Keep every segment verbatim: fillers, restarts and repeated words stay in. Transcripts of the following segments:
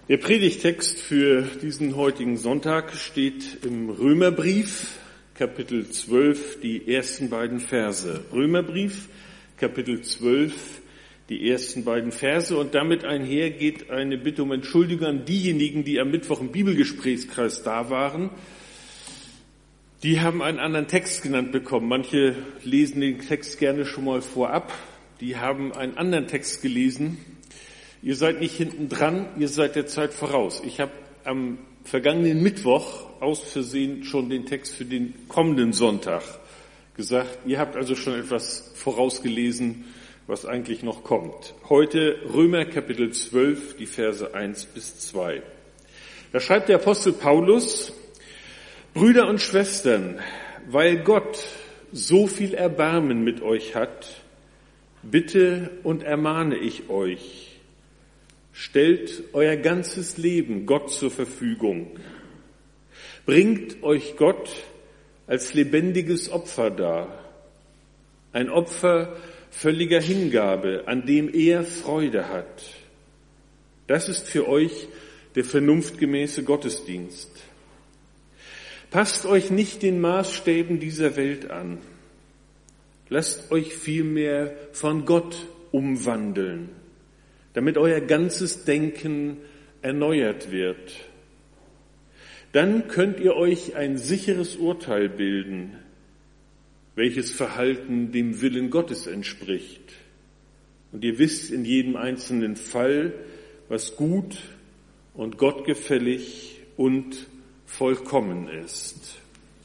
Der Predigtext für diesen heutigen Sonntag steht im Römerbrief, Kapitel zwölf, die ersten beiden Verse. Römerbrief, Kapitel zwölf, die ersten beiden Verse. Und damit einher geht eine Bitte um Entschuldigung an diejenigen, die am Mittwoch im Bibelgesprächskreis da waren. Die haben einen anderen Text genannt bekommen. Manche lesen den Text gerne schon mal vorab. Die haben einen anderen Text gelesen. Ihr seid nicht hinten dran, ihr seid der Zeit voraus. Ich habe am vergangenen Mittwoch aus Versehen schon den Text für den kommenden Sonntag gesagt. Ihr habt also schon etwas vorausgelesen, was eigentlich noch kommt. Heute Römer Kapitel zwölf, die Verse eins bis zwei. Da schreibt der Apostel Paulus: Brüder und Schwestern, weil Gott so viel Erbarmen mit euch hat, bitte und ermahne ich euch, stellt euer ganzes Leben Gott zur Verfügung. Bringt euch Gott als lebendiges Opfer dar. Ein Opfer völliger Hingabe, an dem er Freude hat. Das ist für euch der vernunftgemäße Gottesdienst. Passt euch nicht den Maßstäben dieser Welt an. Lasst euch vielmehr von Gott umwandeln, damit euer ganzes Denken erneuert wird. Dann könnt ihr euch ein sicheres Urteil bilden, welches Verhalten dem Willen Gottes entspricht. Und ihr wisst in jedem einzelnen Fall, was gut und gottgefällig und vollkommen ist.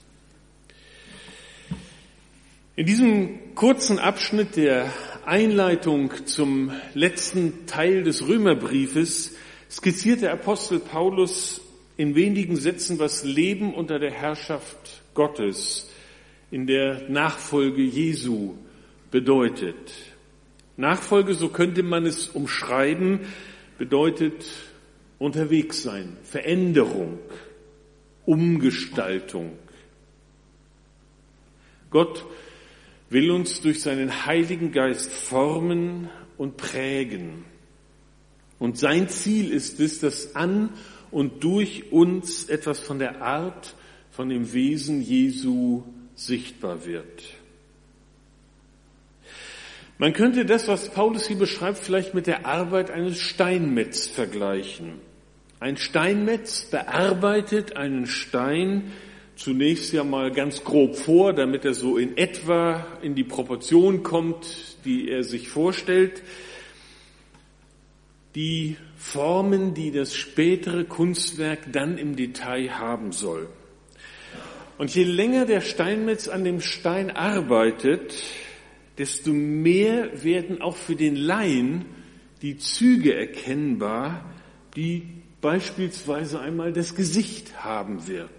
In diesem kurzen Abschnitt der Einleitung zum letzten Teil des Römerbriefes skizziert der Apostel Paulus in wenigen Sätzen, was Leben unter der Herrschaft Gottes in der Nachfolge Jesu bedeutet. Nachfolge, so könnte man es umschreiben, bedeutet unterwegs sein, Veränderung, Umgestaltung. Gott will uns durch seinen Heiligen Geist formen und prägen. Und sein Ziel ist es, dass an und durch uns etwas von der Art, von dem Wesen Jesu sichtbar wird. Man könnte das, was Paulus hier beschreibt, vielleicht mit der Arbeit eines Steinmetz vergleichen. Ein Steinmetz bearbeitet einen Stein zunächst ja mal ganz grob vor, damit er so in etwa in die Proportion kommt, die er sich vorstellt. Die Formen, die das spätere Kunstwerk dann im Detail haben soll. Und je länger der Steinmetz an dem Stein arbeitet, desto mehr werden auch für den Laien die Züge erkennbar, die beispielsweise einmal das Gesicht haben wird.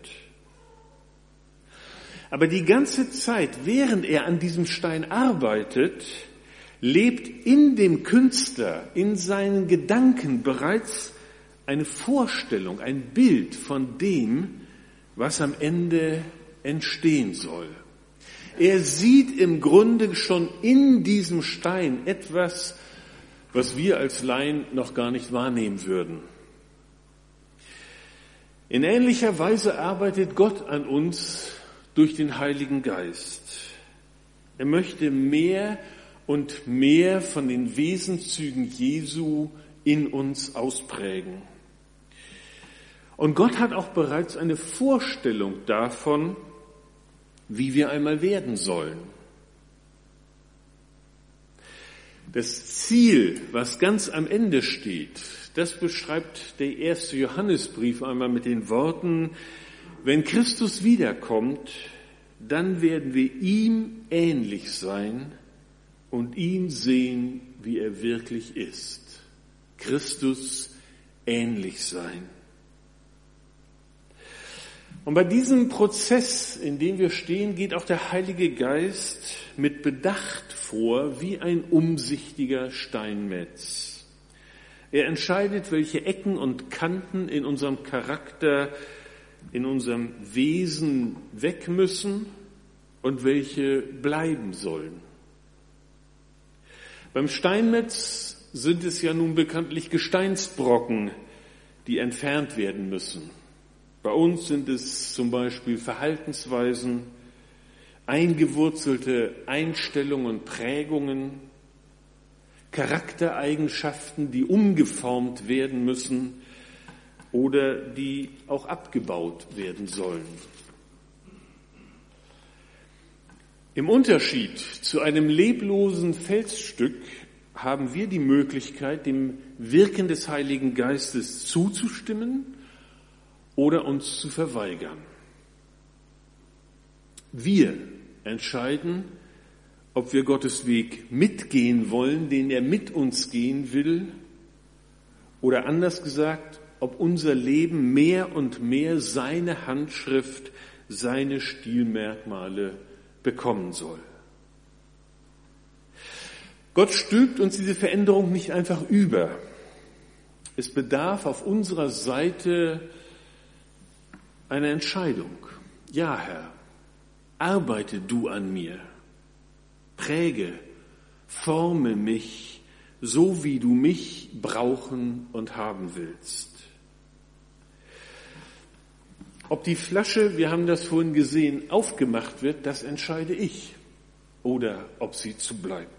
Aber die ganze Zeit, während er an diesem Stein arbeitet, lebt in dem Künstler, in seinen Gedanken bereits eine Vorstellung, ein Bild von dem, was am Ende entstehen soll. Er sieht im Grunde schon in diesem Stein etwas, was wir als Laien noch gar nicht wahrnehmen würden. In ähnlicher Weise arbeitet Gott an uns durch den Heiligen Geist. Er möchte mehr und mehr von den Wesenszügen Jesu in uns ausprägen. Und Gott hat auch bereits eine Vorstellung davon, wie wir einmal werden sollen. Das Ziel, was ganz am Ende steht, das beschreibt der erste Johannesbrief einmal mit den Worten: Wenn Christus wiederkommt, dann werden wir ihm ähnlich sein und ihn sehen, wie er wirklich ist. Christus ähnlich sein. Und bei diesem Prozess, in dem wir stehen, geht auch der Heilige Geist mit Bedacht vor, wie ein umsichtiger Steinmetz. Er entscheidet, welche Ecken und Kanten in unserem Charakter, in unserem Wesen weg müssen und welche bleiben sollen. Beim Steinmetz sind es ja nun bekanntlich Gesteinsbrocken, die entfernt werden müssen. Bei uns sind es zum Beispiel Verhaltensweisen, eingewurzelte Einstellungen und Prägungen, Charaktereigenschaften, die umgeformt werden müssen oder die auch abgebaut werden sollen. Im Unterschied zu einem leblosen Felsstück haben wir die Möglichkeit, dem Wirken des Heiligen Geistes zuzustimmen oder uns zu verweigern. Wir entscheiden, ob wir Gottes Weg mitgehen wollen, den er mit uns gehen will, oder anders gesagt, ob unser Leben mehr und mehr seine Handschrift, seine Stilmerkmale bekommen soll. Gott stülpt uns diese Veränderung nicht einfach über. Es bedarf auf unserer Seite einer Entscheidung. Ja, Herr, arbeite du an mir, präge, forme mich, so wie du mich brauchen und haben willst. Ob die Flasche, wir haben das vorhin gesehen, aufgemacht wird, das entscheide ich, oder ob sie zu bleibt.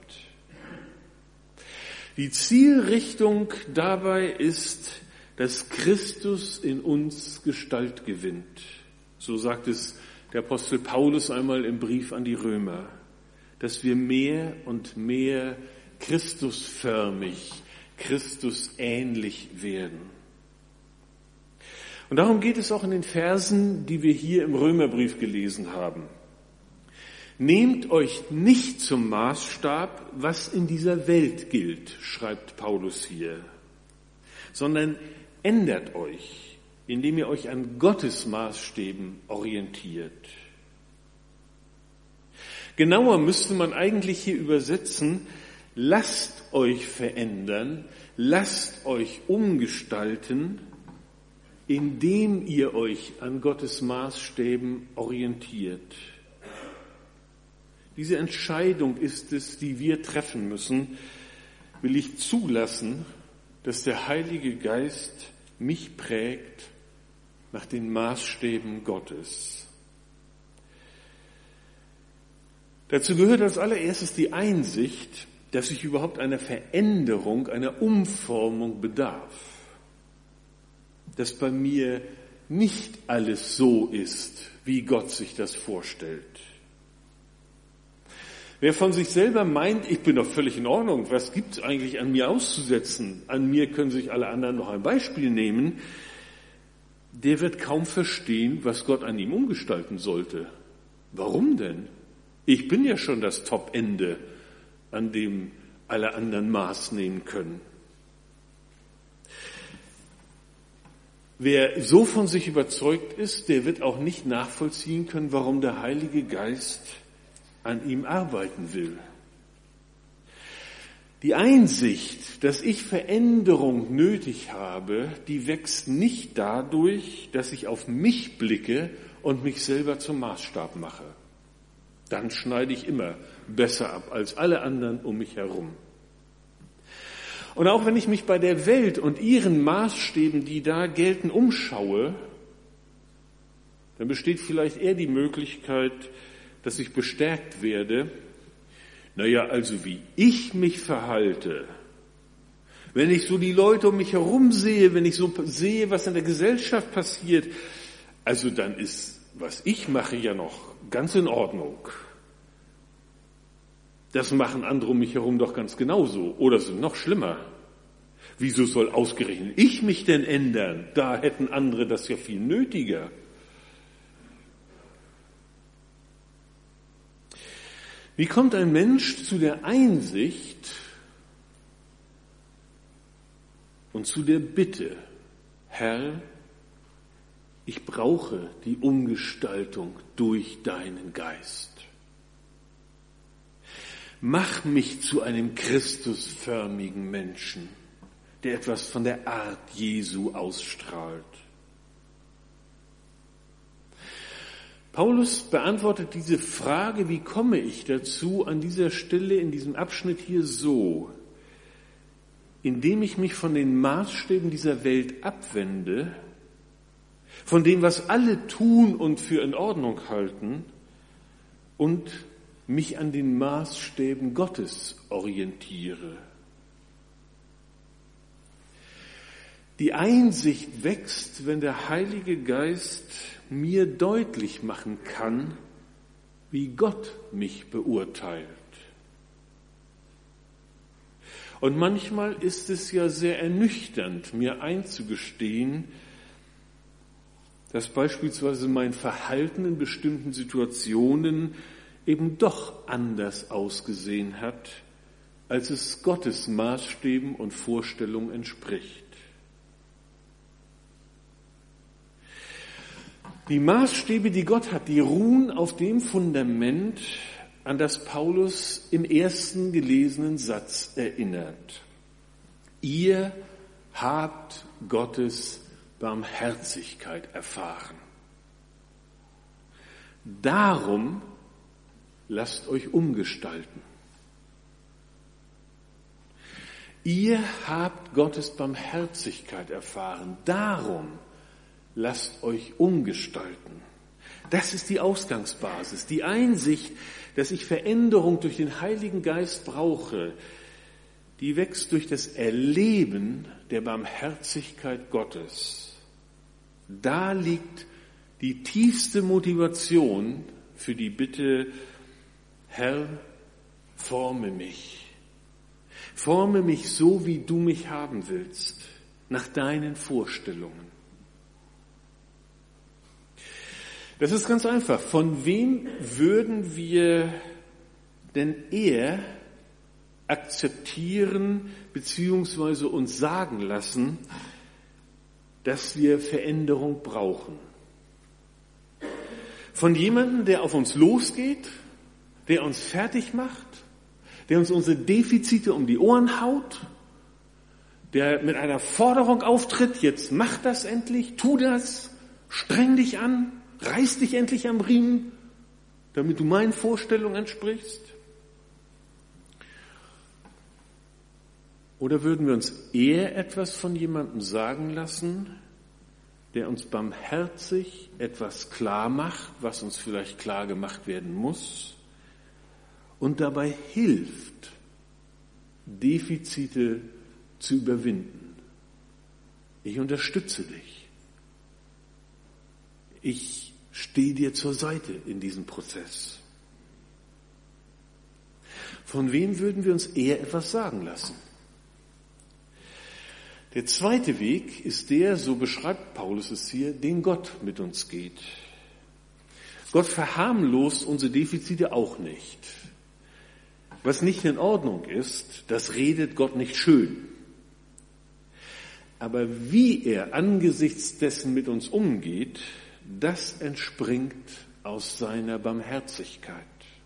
Die Zielrichtung dabei ist, dass Christus in uns Gestalt gewinnt. So sagt es der Apostel Paulus einmal im Brief an die Römer, dass wir mehr und mehr Christusförmig, Christusähnlich werden. Und darum geht es auch in den Versen, die wir hier im Römerbrief gelesen haben. Nehmt euch nicht zum Maßstab, was in dieser Welt gilt, schreibt Paulus hier, sondern ändert euch, indem ihr euch an Gottes Maßstäben orientiert. Genauer müsste man eigentlich hier übersetzen, lasst euch verändern, lasst euch umgestalten, indem ihr euch an Gottes Maßstäben orientiert. Diese Entscheidung ist es, die wir treffen müssen. Will ich zulassen, dass der Heilige Geist mich prägt nach den Maßstäben Gottes? Dazu gehört als allererstes die Einsicht, dass ich überhaupt einer Veränderung, einer Umformung bedarf. Dass bei mir nicht alles so ist, wie Gott sich das vorstellt. Wer von sich selber meint, ich bin doch völlig in Ordnung, was gibt es eigentlich an mir auszusetzen? An mir können sich alle anderen noch ein Beispiel nehmen. Der wird kaum verstehen, was Gott an ihm umgestalten sollte. Warum denn? Ich bin ja schon das Top-Ende, an dem alle anderen Maß nehmen können. Wer so von sich überzeugt ist, der wird auch nicht nachvollziehen können, warum der Heilige Geist an ihm arbeiten will. Die Einsicht, dass ich Veränderung nötig habe, die wächst nicht dadurch, dass ich auf mich blicke und mich selber zum Maßstab mache. Dann schneide ich immer besser ab als alle anderen um mich herum. Und auch wenn ich mich bei der Welt und ihren Maßstäben, die da gelten, umschaue, dann besteht vielleicht eher die Möglichkeit, dass ich bestärkt werde. Naja, also wie ich mich verhalte, wenn ich so die Leute um mich herum sehe, wenn ich so sehe, was in der Gesellschaft passiert, also dann ist, was ich mache, ja noch ganz in Ordnung. Das machen andere um mich herum doch ganz genauso oder sind noch schlimmer. Wieso soll ausgerechnet ich mich denn ändern? Da hätten andere das ja viel nötiger. Wie kommt ein Mensch zu der Einsicht und zu der Bitte, Herr, ich brauche die Umgestaltung durch deinen Geist. Mach mich zu einem Christusförmigen Menschen, der etwas von der Art Jesu ausstrahlt. Paulus beantwortet diese Frage, wie komme ich dazu, an dieser Stelle in diesem Abschnitt hier so. indem ich mich von den Maßstäben dieser Welt abwende, von dem, was alle tun und für in Ordnung halten, und mich an den Maßstäben Gottes orientiere. Die Einsicht wächst, wenn der Heilige Geist mir deutlich machen kann, wie Gott mich beurteilt. Und manchmal ist es ja sehr ernüchternd, mir einzugestehen, dass beispielsweise mein Verhalten in bestimmten Situationen eben doch anders ausgesehen hat, als es Gottes Maßstäben und Vorstellungen entspricht. Die Maßstäbe, die Gott hat, die ruhen auf dem Fundament, an das Paulus im ersten gelesenen Satz erinnert. Ihr habt Gottes Barmherzigkeit erfahren. Darum lasst euch umgestalten. Ihr habt Gottes Barmherzigkeit erfahren. Darum lasst euch umgestalten. Das ist die Ausgangsbasis, die Einsicht, dass ich Veränderung durch den Heiligen Geist brauche, die wächst durch das Erleben der Barmherzigkeit Gottes. Da liegt die tiefste Motivation für die Bitte, Herr, forme mich. Forme mich so, wie du mich haben willst, nach deinen Vorstellungen. Das ist ganz einfach. Von wem würden wir denn eher akzeptieren bzw. uns sagen lassen, dass wir Veränderung brauchen? Von jemandem, der auf uns losgeht, der uns fertig macht, der uns unsere Defizite um die Ohren haut, der mit einer Forderung auftritt, jetzt mach das endlich, tu das, streng dich an, reiß dich endlich am Riemen, damit du meinen Vorstellungen entsprichst? Oder würden wir uns eher etwas von jemandem sagen lassen, der uns barmherzig etwas klar macht, was uns vielleicht klar gemacht werden muss, und dabei hilft, Defizite zu überwinden? Ich unterstütze dich. Ich stehe dir zur Seite in diesem Prozess. Von wem würden wir uns eher etwas sagen lassen? Der zweite Weg ist der, so beschreibt Paulus es hier, den Gott mit uns geht. Gott verharmlost unsere Defizite auch nicht. Was nicht in Ordnung ist, das redet Gott nicht schön. Aber wie er angesichts dessen mit uns umgeht, das entspringt aus seiner Barmherzigkeit.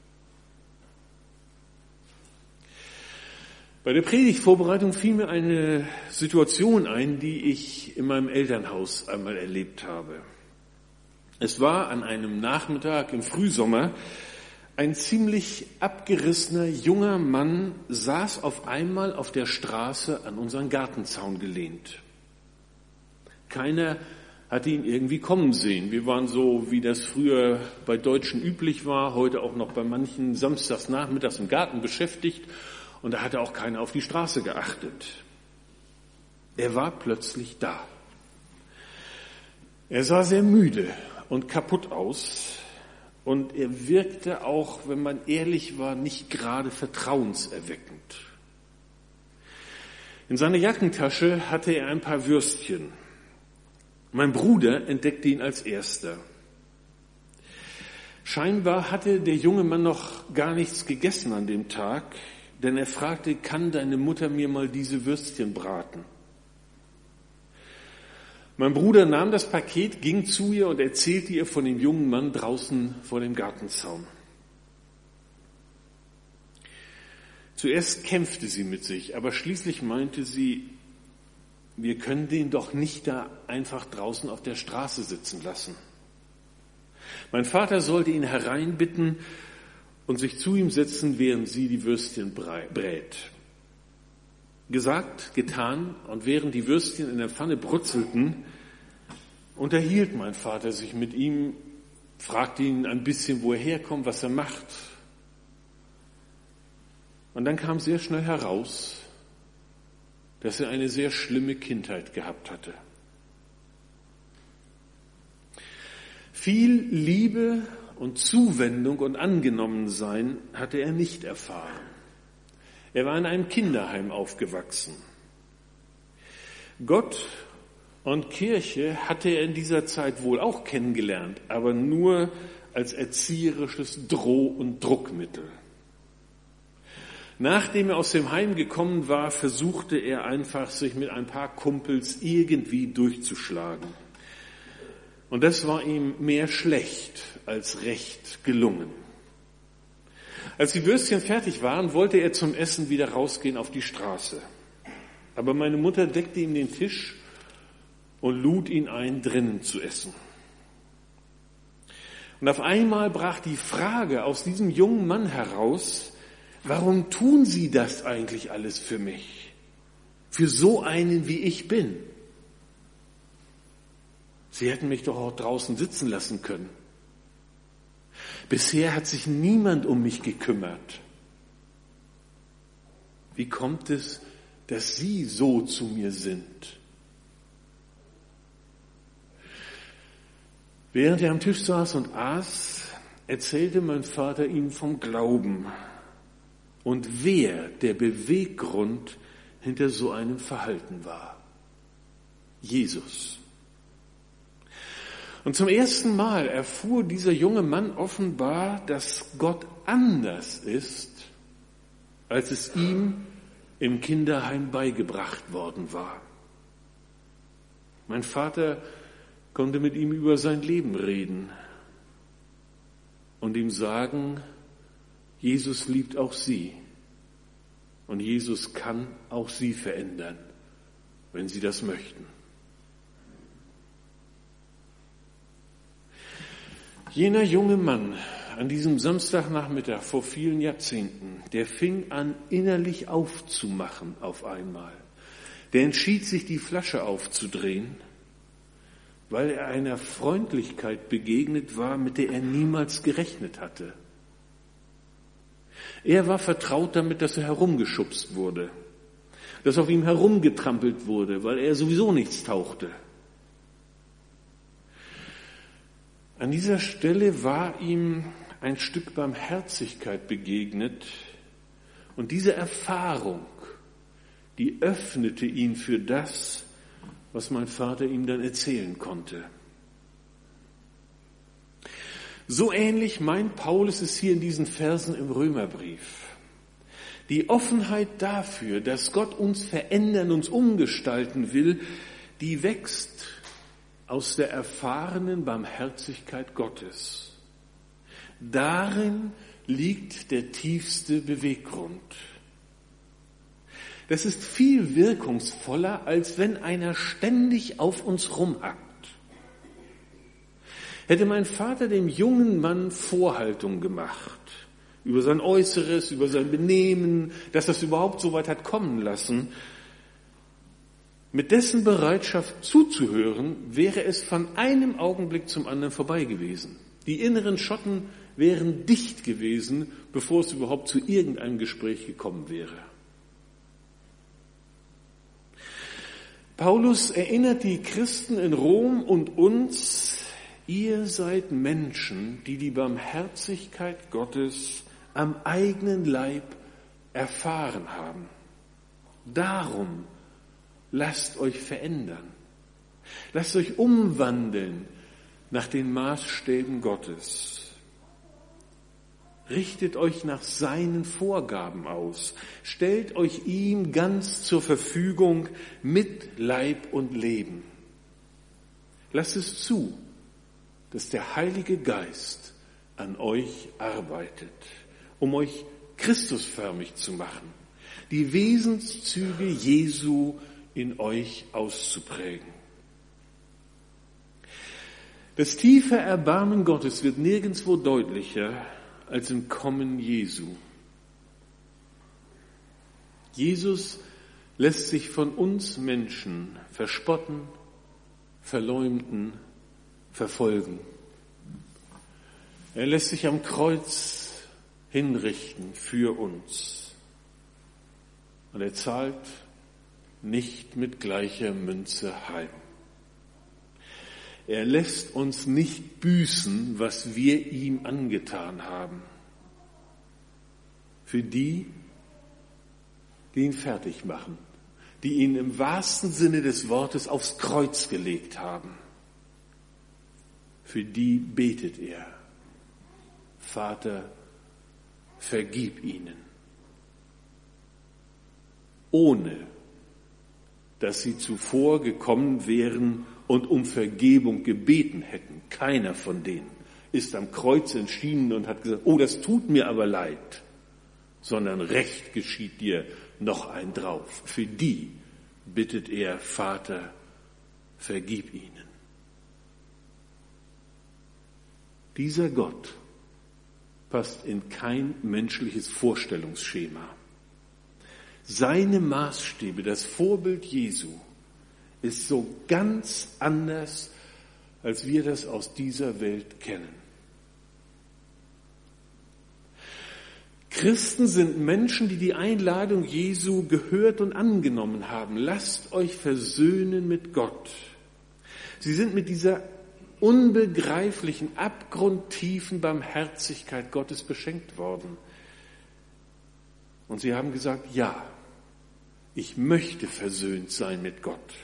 Bei der Predigtvorbereitung fiel mir eine Situation ein, die ich in meinem Elternhaus einmal erlebt habe. Es war an einem Nachmittag im Frühsommer. Ein ziemlich abgerissener junger Mann saß auf einmal auf der Straße an unseren Gartenzaun gelehnt. Keiner hatte ihn irgendwie kommen sehen. Wir waren so, wie das früher bei Deutschen üblich war, heute auch noch bei manchen samstags nachmittags im Garten beschäftigt, und da hatte auch keiner auf die Straße geachtet. Er war plötzlich da. Er sah sehr müde und kaputt aus. Und er wirkte auch, wenn man ehrlich war, nicht gerade vertrauenserweckend. In seiner Jackentasche hatte er ein paar Würstchen. Mein Bruder entdeckte ihn als Erster. Scheinbar hatte der junge Mann noch gar nichts gegessen an dem Tag, denn er fragte, kann deine Mutter mir mal diese Würstchen braten? Mein Bruder nahm das Paket, ging zu ihr und erzählte ihr von dem jungen Mann draußen vor dem Gartenzaun. Zuerst kämpfte sie mit sich, aber schließlich meinte sie, wir können den doch nicht da einfach draußen auf der Straße sitzen lassen. Mein Vater sollte ihn hereinbitten und sich zu ihm setzen, während sie die Würstchen brät. Gesagt, getan, und während die Würstchen in der Pfanne brutzelten, unterhielt mein Vater sich mit ihm, fragte ihn ein bisschen, wo er herkommt, was er macht. Und dann kam sehr schnell heraus, dass er eine sehr schlimme Kindheit gehabt hatte. Viel Liebe und Zuwendung und Angenommensein hatte er nicht erfahren. Er war in einem Kinderheim aufgewachsen. Gott und Kirche hatte er in dieser Zeit wohl auch kennengelernt, aber nur als erzieherisches Droh- und Druckmittel. Nachdem er aus dem Heim gekommen war, versuchte er einfach, sich mit ein paar Kumpels irgendwie durchzuschlagen. Und das war ihm mehr schlecht als recht gelungen. Als die Würstchen fertig waren, wollte er zum Essen wieder rausgehen auf die Straße. Aber meine Mutter deckte ihm den Tisch und lud ihn ein, drinnen zu essen. Und auf einmal brach die Frage aus diesem jungen Mann heraus: Warum tun Sie das eigentlich alles für mich? Für so einen, wie ich bin? Sie hätten mich doch auch draußen sitzen lassen können. Bisher hat sich niemand um mich gekümmert. Wie kommt es, dass Sie so zu mir sind? Während er am Tisch saß und aß, erzählte mein Vater ihm vom Glauben und wer der Beweggrund hinter so einem Verhalten war. Jesus. Und zum ersten Mal erfuhr dieser junge Mann offenbar, dass Gott anders ist, als es ihm im Kinderheim beigebracht worden war. Mein Vater konnte mit ihm über sein Leben reden und ihm sagen, Jesus liebt auch Sie und Jesus kann auch Sie verändern, wenn Sie das möchten. Jener junge Mann an diesem Samstagnachmittag vor vielen Jahrzehnten, der fing an, innerlich aufzumachen auf einmal. Der entschied sich, die Flasche aufzudrehen, weil er einer Freundlichkeit begegnet war, mit der er niemals gerechnet hatte. Er war vertraut damit, dass er herumgeschubst wurde, dass auf ihm herumgetrampelt wurde, weil er sowieso nichts tauchte. An dieser Stelle war ihm ein Stück Barmherzigkeit begegnet und diese Erfahrung, die öffnete ihn für das, was mein Vater ihm dann erzählen konnte. So ähnlich meint Paulus es hier in diesen Versen im Römerbrief. Die Offenheit dafür, dass Gott uns verändern, uns umgestalten will, die wächst aus der erfahrenen Barmherzigkeit Gottes. Darin liegt der tiefste Beweggrund. Das ist viel wirkungsvoller, als wenn einer ständig auf uns rumhackt. Hätte mein Vater dem jungen Mann Vorhaltung gemacht, über sein Äußeres, über sein Benehmen, dass das überhaupt so weit hat kommen lassen, mit dessen Bereitschaft zuzuhören, wäre es von einem Augenblick zum anderen vorbei gewesen. Die inneren Schotten wären dicht gewesen, bevor es überhaupt zu irgendeinem Gespräch gekommen wäre. Paulus erinnert die Christen in Rom und uns, ihr seid Menschen, die die Barmherzigkeit Gottes am eigenen Leib erfahren haben. Darum lasst euch verändern. Lasst euch umwandeln nach den Maßstäben Gottes. Richtet euch nach seinen Vorgaben aus. Stellt euch ihm ganz zur Verfügung mit Leib und Leben. Lasst es zu, dass der Heilige Geist an euch arbeitet, um euch Christusförmig zu machen, die Wesenszüge Jesu in euch auszuprägen. Das tiefe Erbarmen Gottes wird nirgendwo deutlicher als im Kommen Jesu. Jesus lässt sich von uns Menschen verspotten, verleumden, verfolgen. Er lässt sich am Kreuz hinrichten für uns. Und er zahlt nicht mit gleicher Münze heim. Er lässt uns nicht büßen, was wir ihm angetan haben. Für die, die ihn fertig machen, die ihn im wahrsten Sinne des Wortes aufs Kreuz gelegt haben. Für die betet er: Vater, vergib ihnen. Ohne, dass sie zuvor gekommen wären und um Vergebung gebeten hätten. Keiner von denen ist am Kreuz erschienen und hat gesagt, oh, das tut mir aber leid, sondern Recht geschieht dir, noch ein drauf. Für die bittet er: Vater, vergib ihnen. Dieser Gott passt in kein menschliches Vorstellungsschema. Seine Maßstäbe, das Vorbild Jesu, ist so ganz anders, als wir das aus dieser Welt kennen. Christen sind Menschen, die die Einladung Jesu gehört und angenommen haben. Lasst euch versöhnen mit Gott. Sie sind mit dieser unbegreiflichen, abgrundtiefen Barmherzigkeit Gottes beschenkt worden. Und sie haben gesagt, ja, ich möchte versöhnt sein mit Gott.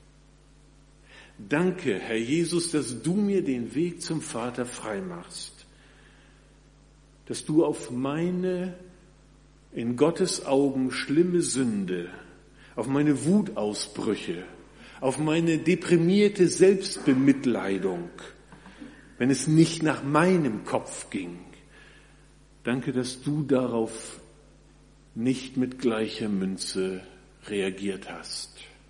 Danke, Herr Jesus, dass du mir den Weg zum Vater frei machst. Dass du auf meine in Gottes Augen schlimme Sünde, auf meine Wutausbrüche, auf meine deprimierte Selbstbemitleidung, wenn es nicht nach meinem Kopf ging, danke, dass du darauf nicht mit gleicher Münze reagiert hast.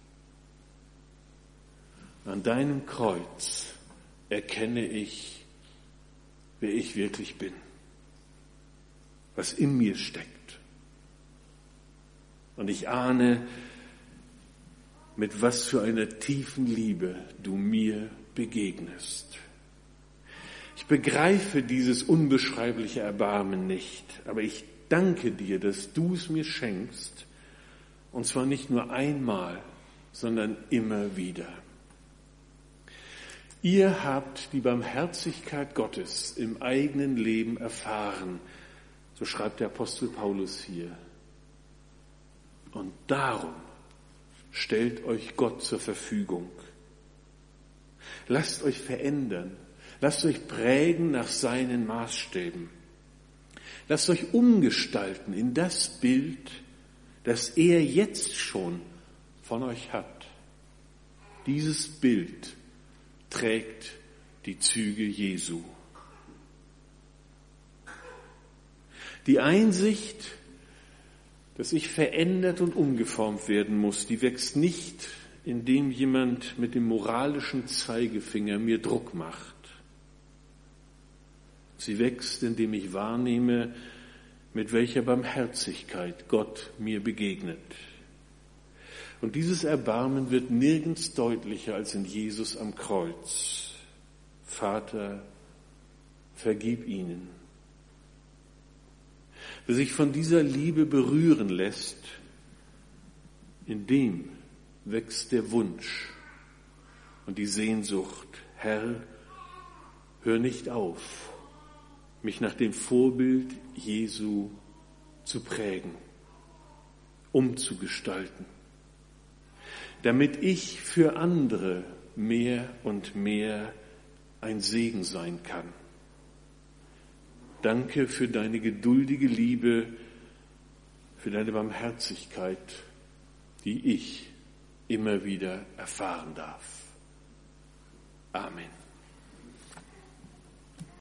An deinem Kreuz erkenne ich, wer ich wirklich bin, was in mir steckt. Und ich ahne, mit was für einer tiefen Liebe du mir begegnest. Ich begreife dieses unbeschreibliche Erbarmen nicht, aber ich danke dir, dass du es mir schenkst, und zwar nicht nur einmal, sondern immer wieder. Ihr habt die Barmherzigkeit Gottes im eigenen Leben erfahren, so schreibt der Apostel Paulus hier. Und darum stellt euch Gott zur Verfügung. Lasst euch verändern, lasst euch prägen nach seinen Maßstäben. Lasst euch umgestalten in das Bild, das er jetzt schon von euch hat. Dieses Bild trägt die Züge Jesu. Die Einsicht, dass ich verändert und umgeformt werden muss, die wächst nicht, indem jemand mit dem moralischen Zeigefinger mir Druck macht. Sie wächst, indem ich wahrnehme, mit welcher Barmherzigkeit Gott mir begegnet. Und dieses Erbarmen wird nirgends deutlicher als in Jesus am Kreuz. Vater, vergib ihnen. Wer sich von dieser Liebe berühren lässt, in dem wächst der Wunsch und die Sehnsucht. Herr, hör nicht auf, mich nach dem Vorbild Jesu zu prägen, umzugestalten, damit ich für andere mehr und mehr ein Segen sein kann. Danke für deine geduldige Liebe, für deine Barmherzigkeit, die ich immer wieder erfahren darf. Amen.